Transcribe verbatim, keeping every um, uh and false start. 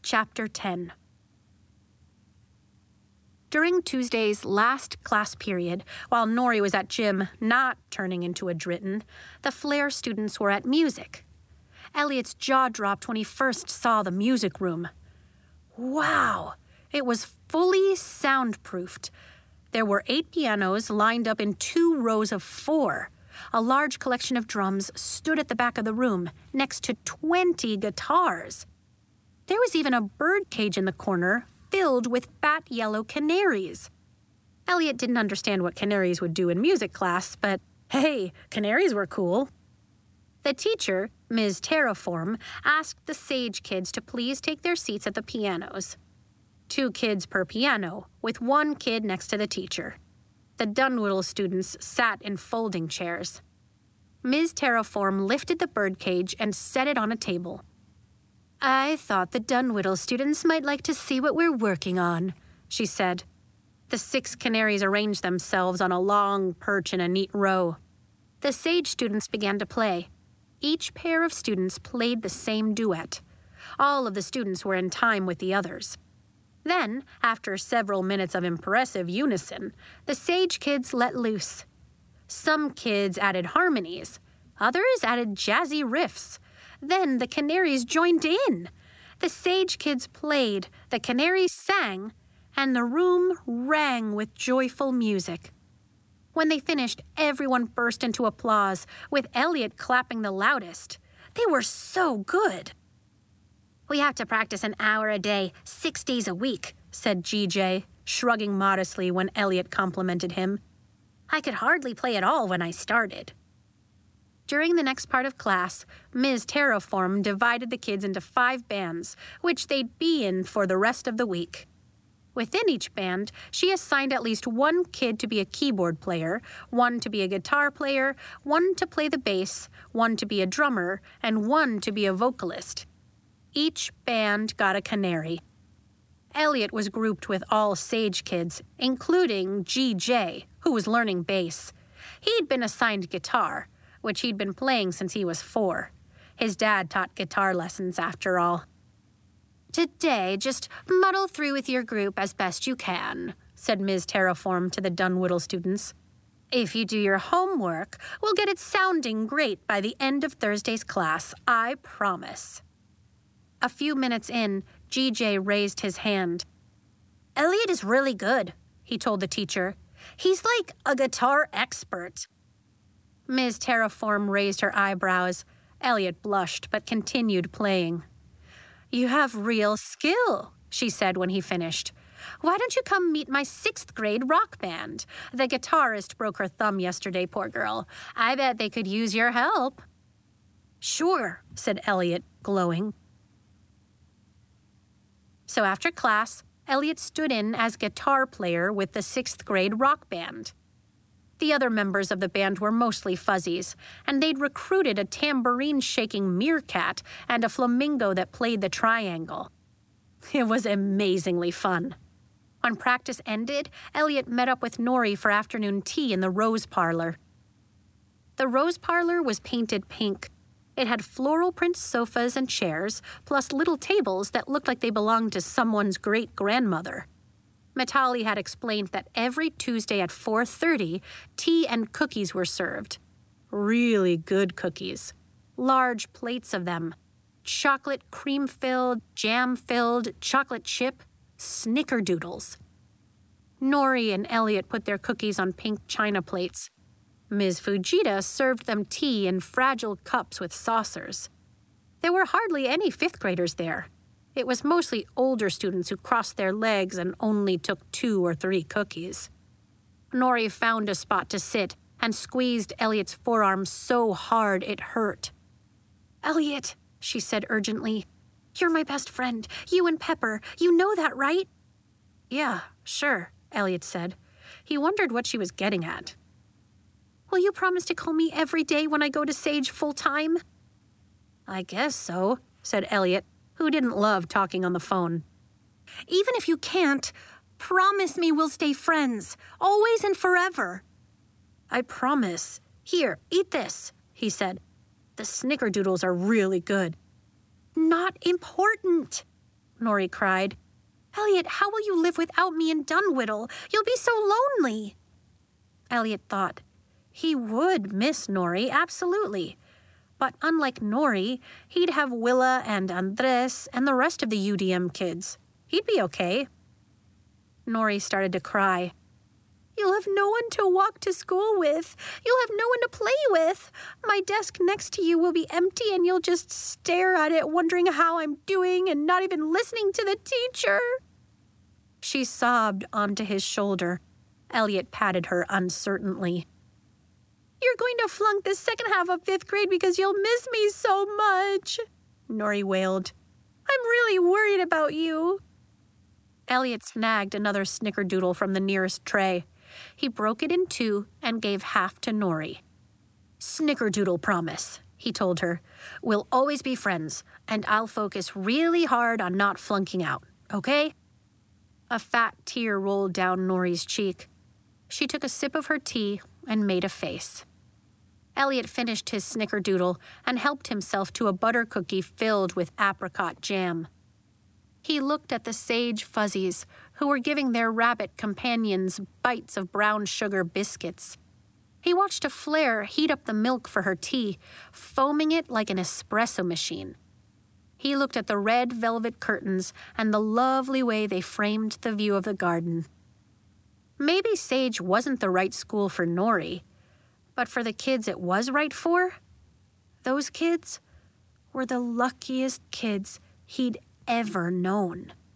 Chapter ten. During Tuesday's last class period, while Nori was at gym not turning into a Dritten, the Flair students were at music. Elliot's jaw dropped when he first saw the music room. Wow! It was fully soundproofed. There were eight pianos lined up in two rows of four. A large collection of drums stood at the back of the room, next to twenty guitars. There was even a birdcage in the corner, filled with fat yellow canaries. Elliot didn't understand what canaries would do in music class, but hey, canaries were cool. The teacher, Miz Terraform, asked the Sage kids to please take their seats at the pianos. Two kids per piano, with one kid next to the teacher. The Dunwiddle students sat in folding chairs. Miz Terraform lifted the birdcage and set it on a table. "I thought the Dunwiddle students might like to see what we're working on," she said. The six canaries arranged themselves on a long perch in a neat row. The Sage students began to play. Each pair of students played the same duet. All of the students were in time with the others. Then, after several minutes of impressive unison, the Sage kids let loose. Some kids added harmonies. Others added jazzy riffs. Then the canaries joined in. The Sage kids played, the canaries sang, and the room rang with joyful music. When they finished, everyone burst into applause, with Elliot clapping the loudest. They were so good. "We have to practice an hour a day, six days a week," said G J, shrugging modestly when Elliot complimented him. "I could hardly play at all when I started." During the next part of class, Miz Terraform divided the kids into five bands, which they'd be in for the rest of the week. Within each band, she assigned at least one kid to be a keyboard player, one to be a guitar player, one to play the bass, one to be a drummer, and one to be a vocalist. Each band got a canary. Elliot was grouped with all Sage kids, including G J, who was learning bass. He'd been assigned guitar, which he'd been playing since he was four. His dad taught guitar lessons, after all. "Today, just muddle through with your group as best you can," said Miz Terraform to the Dunwiddle students. "If you do your homework, we'll get it sounding great by the end of Thursday's class, I promise." A few minutes in, G J raised his hand. "Elliot is really good," he told the teacher. "He's like a guitar expert." Miz Terraform raised her eyebrows. Elliot blushed, but continued playing. "You have real skill," she said when he finished. "Why don't you come meet my sixth grade rock band? The guitarist broke her thumb yesterday, poor girl. I bet they could use your help." "Sure," said Elliot, glowing. So after class, Elliot stood in as guitar player with the sixth grade rock band. The other members of the band were mostly fuzzies, and they'd recruited a tambourine-shaking meerkat and a flamingo that played the triangle. It was amazingly fun. When practice ended, Elliot met up with Nori for afternoon tea in the Rose Parlor. The Rose Parlor was painted pink. It had floral print sofas and chairs, plus little tables that looked like they belonged to someone's great-grandmother. Mitali had explained that every Tuesday at four thirty, tea and cookies were served. Really good cookies. Large plates of them. Chocolate cream-filled, jam-filled, chocolate chip, snickerdoodles. Nori and Elliot put their cookies on pink china plates. Miz Fujita served them tea in fragile cups with saucers. There were hardly any fifth graders there. It was mostly older students who crossed their legs and only took two or three cookies. Nori found a spot to sit and squeezed Elliot's forearm so hard it hurt. "Elliot," she said urgently, "you're my best friend. You and Pepper. You know that, right?" "Yeah, sure," Elliot said. He wondered what she was getting at. "Will you promise to call me every day when I go to Sage full-time?" "I guess so," said Elliot, who didn't love talking on the phone. "Even if you can't, promise me we'll stay friends, always and forever." "I promise. Here, eat this," he said. "The snickerdoodles are really good." "Not important." Nori cried. Elliot, how will you live without me in Dunwhiddle? You'll be so lonely. Elliot thought. He would miss Nori, absolutely. But unlike Nori, he'd have Willa and Andres and the rest of the U D M kids. He'd be okay. Nori started to cry. You'll have no one to walk to school with. You'll have no one to play with. My desk next to you will be empty and you'll just stare at it wondering how I'm doing and not even listening to the teacher. She sobbed onto his shoulder. Elliot patted her uncertainly. You're going to flunk the second half of fifth grade because you'll miss me so much, Nori wailed. I'm really worried about you. Elliot snagged another snickerdoodle from the nearest tray. He broke it in two and gave half to Nori. Snickerdoodle promise, he told her. We'll always be friends, and I'll focus really hard on not flunking out, okay? A fat tear rolled down Nori's cheek. She took a sip of her tea and made a face. Elliot finished his snickerdoodle and helped himself to a butter cookie filled with apricot jam. He looked at the sage fuzzies, who were giving their rabbit companions bites of brown sugar biscuits. He watched a flare heat up the milk for her tea, foaming it like an espresso machine. He looked at the red velvet curtains and the lovely way they framed the view of the garden. Maybe Sage wasn't the right school for Nori, but for the kids it was right for, those kids were the luckiest kids he'd ever known.